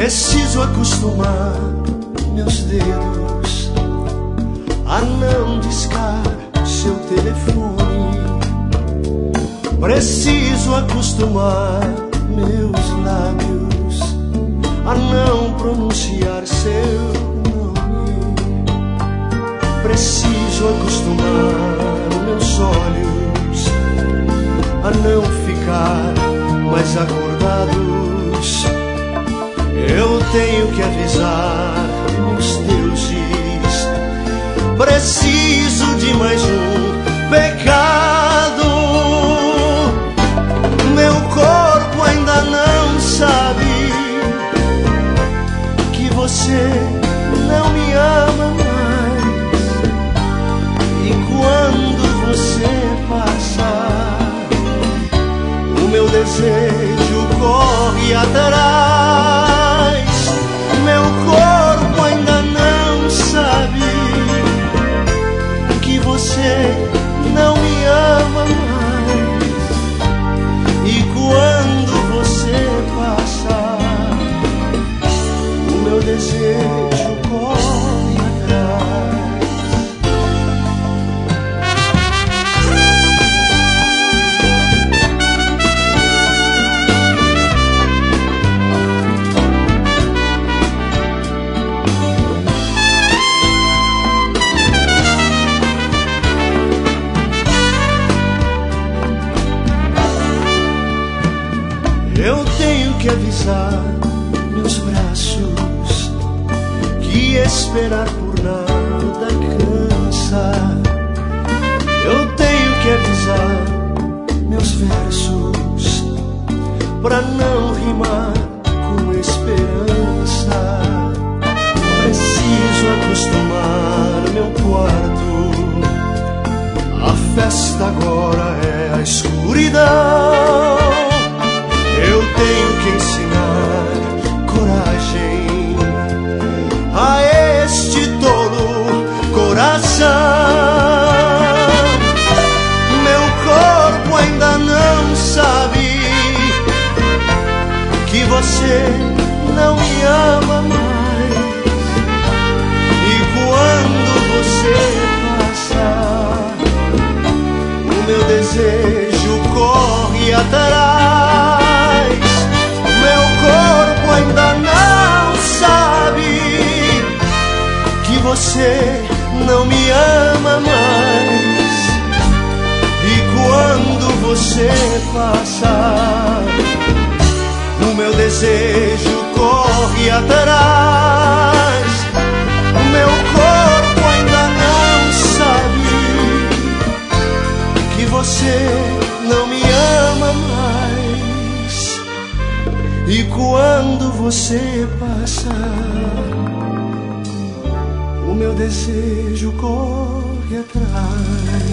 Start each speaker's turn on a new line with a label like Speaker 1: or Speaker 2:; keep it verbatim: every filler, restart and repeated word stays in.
Speaker 1: Preciso acostumar meus dedos a não discar seu telefone. Preciso acostumar meus lábios a não pronunciar seu nome. Preciso acostumar meus olhos a não ficar mais acordados. Eu tenho que avisar meus deuses. Preciso de mais um pecado. Meu corpo ainda não sabe que você não me ama mais. E quando você passar, o meu desejo corre atrás. Meu corpo ainda não sabe que você não me ama mais. E quando você passar, o meu desejo corre atrás. Eu tenho que avisar meus braços que esperar por nada cansa. Eu tenho que avisar meus versos pra não rimar com esperança. Preciso acostumar meu quarto. A festa agora é a escuridão. Eu tenho que ensinar coragem a este tolo coração. Meu corpo ainda não sabe que você não me ama mais. E quando você passar, o meu desejo corre atrás. Meu corpo ainda não sabe que você não me ama mais. E quando você passar, o meu desejo corre atrás. Meu corpo ainda não sabe que você não me ama mais. E quando você passar, o meu desejo corre atrás.